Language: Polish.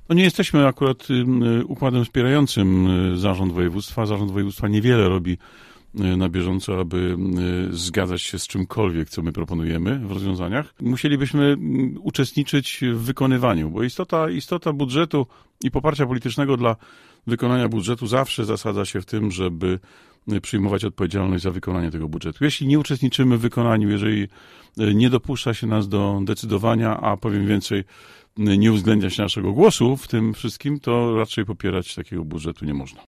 No nie jesteśmy akurat układem wspierającym zarząd województwa. Zarząd województwa niewiele robi na bieżąco, aby zgadzać się z czymkolwiek, co my proponujemy w rozwiązaniach. Musielibyśmy uczestniczyć w wykonywaniu, bo istota budżetu i poparcia politycznego dla wykonania budżetu zawsze zasadza się w tym, żeby przyjmować odpowiedzialność za wykonanie tego budżetu. Jeśli nie uczestniczymy w wykonaniu, jeżeli nie dopuszcza się nas do decydowania, a powiem więcej, nie uwzględniać naszego głosu w tym wszystkim, to raczej popierać takiego budżetu nie można.